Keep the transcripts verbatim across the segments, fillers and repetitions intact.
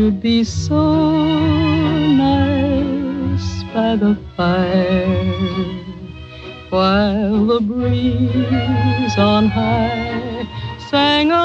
You'd be so nice by the fire, while the breeze on high sang a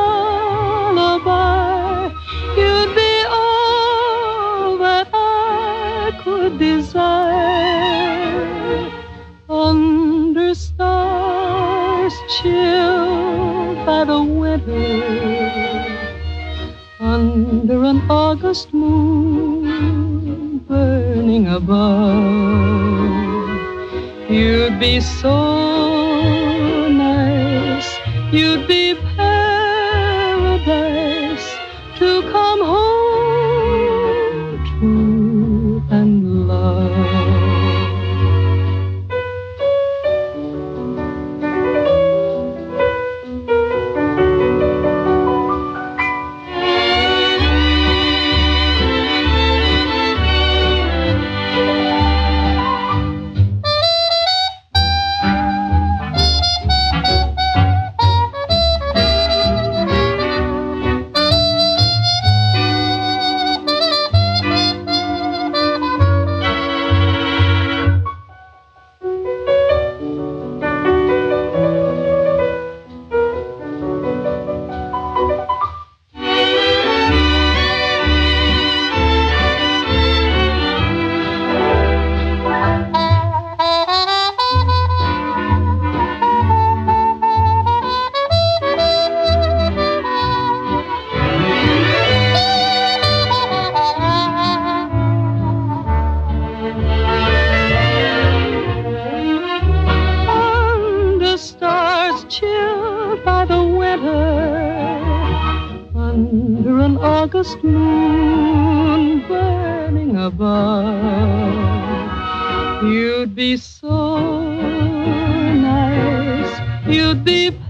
lullaby. You'd be all that I could desire, under stars chilled by the winter, under an August moon burning above. You'd be so nice, you'd be paradise to come home to and love. Chilled by the winter, under an August moon burning above. You'd be so nice, you'd be